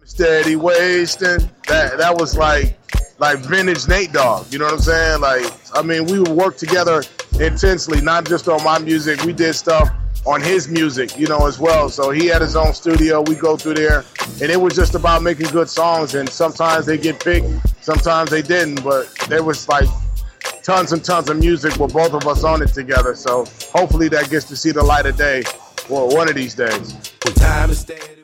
steady wasting. That was like vintage Nate Dogg. You know what I'm saying? Like, I mean, we would work together intensely, not just on my music. We did stuff on his music, you know, as well. So he had his own studio. We go through there, and it was just about making good songs. And sometimes they get picked, sometimes they didn't. But there was like tons and tons of music with both of us on it together. So hopefully that gets to see the light of day for one of these days.